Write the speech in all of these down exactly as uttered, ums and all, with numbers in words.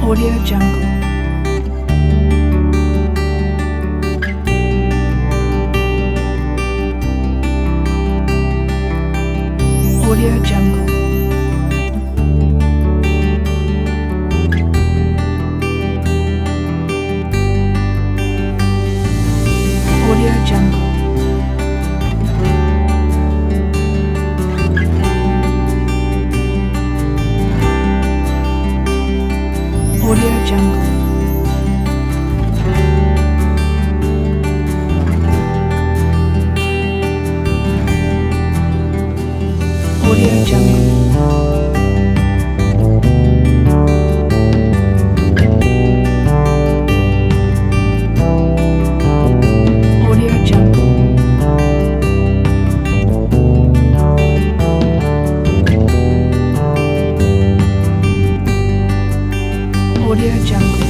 Audio Jungle. Audio Jungle. Audio Jungle. Audio Jungle. Audio Jungle. Audio Jungle. Audio Jungle.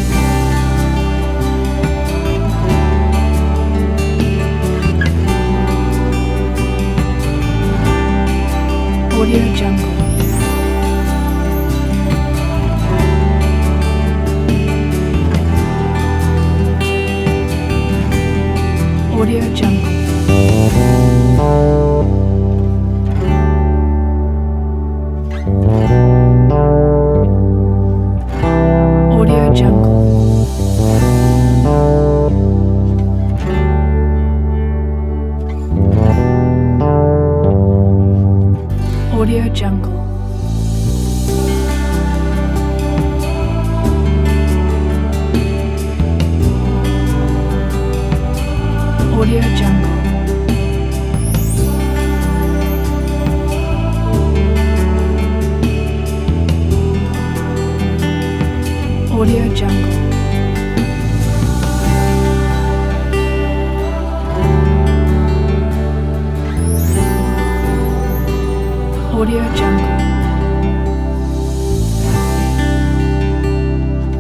Audio Jungle. Audio Jungle. Audio Jungle. Audio Jungle. Audio Jungle. Audio Jungle. Audio Jungle.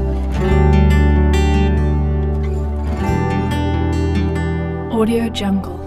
Audio Jungle.